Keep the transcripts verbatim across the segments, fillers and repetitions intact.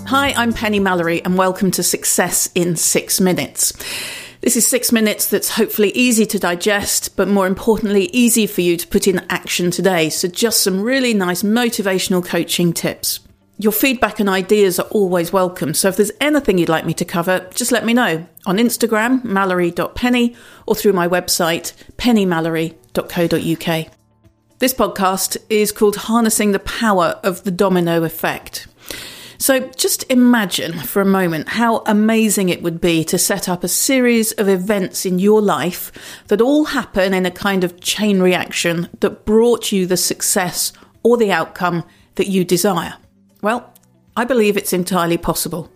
Hi, I'm Penny Mallory and welcome to Success in Six Minutes. This is six minutes that's hopefully easy to digest, but more importantly, easy for you to put in action today. So just some really nice motivational coaching tips. Your feedback and ideas are always welcome. So if there's anything you'd like me to cover, just let me know on Instagram, mallory dot penny, or through my website, penny mallory dot co dot uk. This podcast is called Harnessing the Power of the Domino Effect. So just imagine for a moment how amazing it would be to set up a series of events in your life that all happen in a kind of chain reaction that brought you the success or the outcome that you desire. Well, I believe it's entirely possible.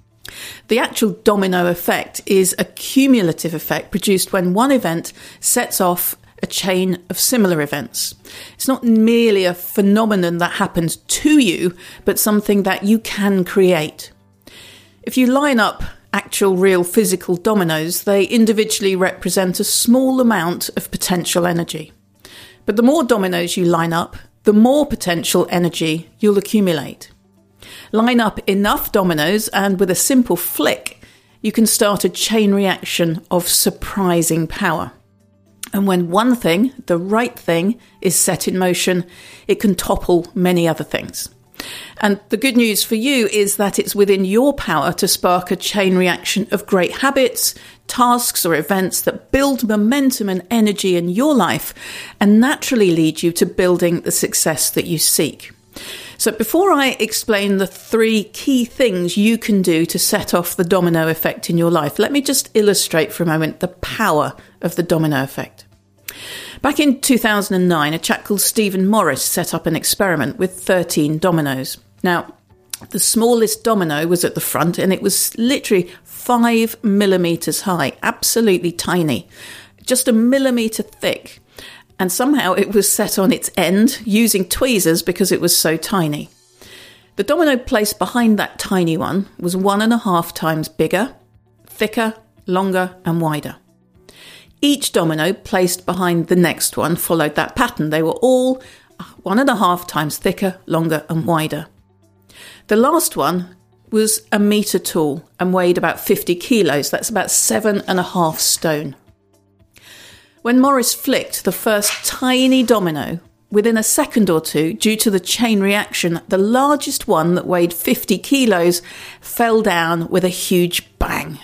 The actual domino effect is a cumulative effect produced when one event sets off a chain of similar events. It's not merely a phenomenon that happens to you, but something that you can create. If you line up actual real physical dominoes, they individually represent a small amount of potential energy. But the more dominoes you line up, the more potential energy you'll accumulate. Line up enough dominoes and with a simple flick, you can start a chain reaction of surprising power. And when one thing, the right thing, is set in motion, it can topple many other things. And the good news for you is that it's within your power to spark a chain reaction of great habits, tasks or events that build momentum and energy in your life and naturally lead you to building the success that you seek. So before I explain the three key things you can do to set off the domino effect in your life, let me just illustrate for a moment the power of the domino effect. Back in two thousand nine, a chap called Stephen Morris set up an experiment with thirteen dominoes. Now, the smallest domino was at the front and it was literally five millimetres high, absolutely tiny, just a millimetre thick. And somehow it was set on its end using tweezers because it was so tiny. The domino placed behind that tiny one was one and a half times bigger, thicker, longer and wider. Each domino placed behind the next one followed that pattern. They were all one and a half times thicker, longer and wider. The last one was a metre tall and weighed about fifty kilos. That's about seven and a half stone. When Morris flicked the first tiny domino, within a second or two, due to the chain reaction, the largest one that weighed fifty kilos fell down with a huge bang.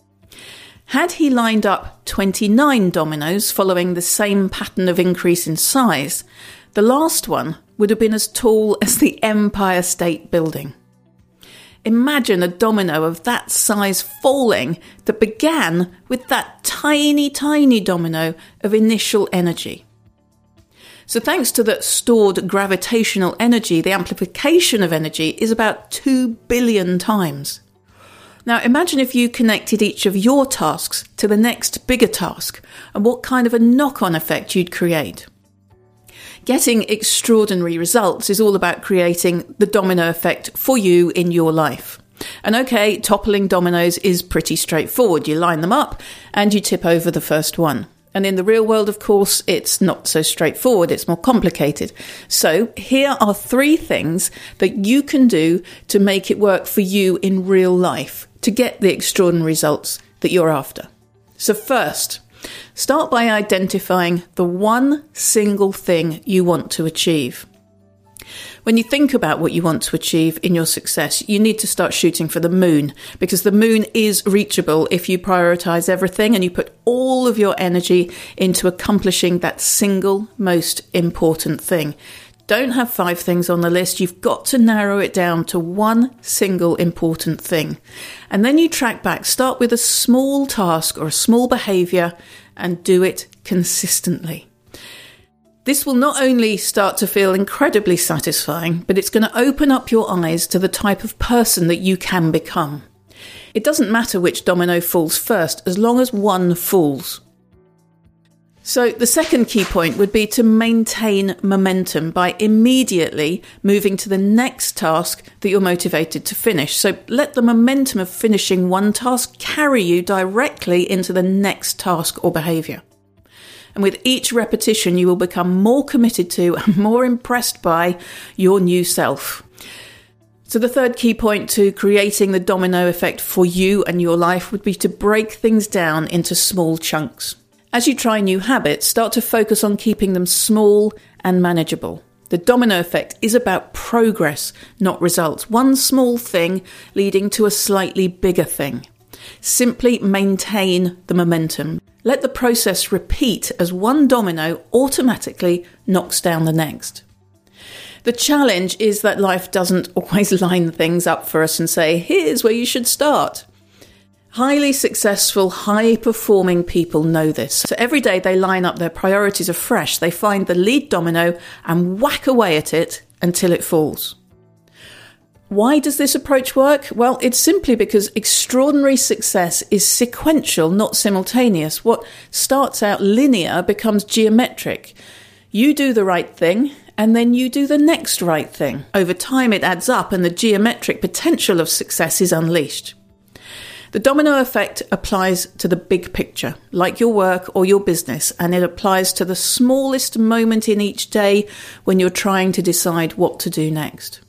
Had he lined up twenty-nine dominoes following the same pattern of increase in size, the last one would have been as tall as the Empire State Building. Imagine a domino of that size falling that began with that tiny, tiny domino of initial energy. So thanks to the stored gravitational energy, the amplification of energy is about two billion times. Now imagine if you connected each of your tasks to the next bigger task and what kind of a knock-on effect you'd create. Getting extraordinary results is all about creating the domino effect for you in your life. And okay, toppling dominoes is pretty straightforward. You line them up and you tip over the first one. And in the real world, of course, it's not so straightforward. It's more complicated. So here are three things that you can do to make it work for you in real life to get the extraordinary results that you're after. So first, start by identifying the one single thing you want to achieve. When you think about what you want to achieve in your success, you need to start shooting for the moon, because the moon is reachable if you prioritise everything and you put all of your energy into accomplishing that single most important thing. Don't have five things on the list. You've got to narrow it down to one single important thing. And then you track back. Start with a small task or a small behaviour and do it consistently. This will not only start to feel incredibly satisfying, but it's going to open up your eyes to the type of person that you can become. It doesn't matter which domino falls first, as long as one falls. So the second key point would be to maintain momentum by immediately moving to the next task that you're motivated to finish. So let the momentum of finishing one task carry you directly into the next task or behaviour. And with each repetition, you will become more committed to and more impressed by your new self. So the third key point to creating the domino effect for you and your life would be to break things down into small chunks. As you try new habits, start to focus on keeping them small and manageable. The domino effect is about progress, not results. One small thing leading to a slightly bigger thing. Simply maintain the momentum. Let the process repeat as one domino automatically knocks down the next. The challenge is that life doesn't always line things up for us and say, here's where you should start. Highly successful, high-performing people know this. So every day they line up their priorities afresh. They find the lead domino and whack away at it until it falls. Why does this approach work? Well, it's simply because extraordinary success is sequential, not simultaneous. What starts out linear becomes geometric. You do the right thing, and then you do the next right thing. Over time, it adds up, and the geometric potential of success is unleashed. The domino effect applies to the big picture, like your work or your business, and it applies to the smallest moment in each day when you're trying to decide what to do next.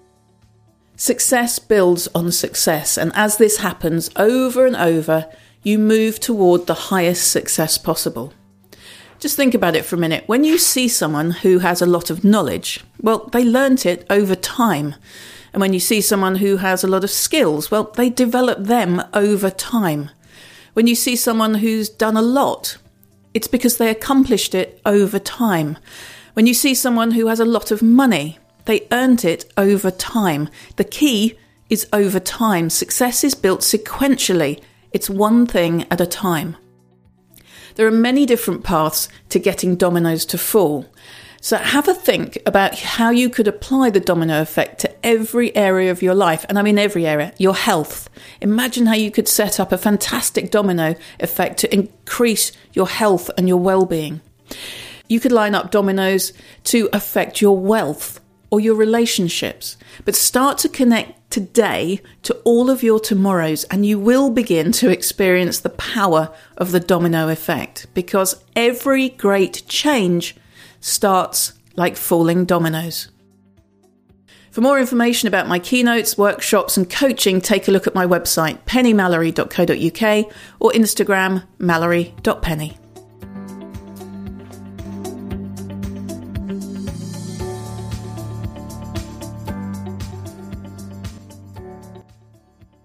Success builds on success, and as this happens over and over, you move toward the highest success possible. Just think about it for a minute. When you see someone who has a lot of knowledge, well, they learnt it over time. And when you see someone who has a lot of skills, well, they develop them over time. When you see someone who's done a lot, it's because they accomplished it over time. When you see someone who has a lot of money, they earned it over time. The key is over time. Success is built sequentially. It's one thing at a time. There are many different paths to getting dominoes to fall. So have a think about how you could apply the domino effect to every area of your life. And I mean every area. Your health. Imagine how you could set up a fantastic domino effect to increase your health and your well-being. You could line up dominoes to affect your wealth or your relationships. But start to connect today to all of your tomorrows, and you will begin to experience the power of the domino effect, because every great change starts like falling dominoes. For more information about my keynotes, workshops and coaching, take a look at my website penny mallory dot co dot uk or Instagram mallory dot penny.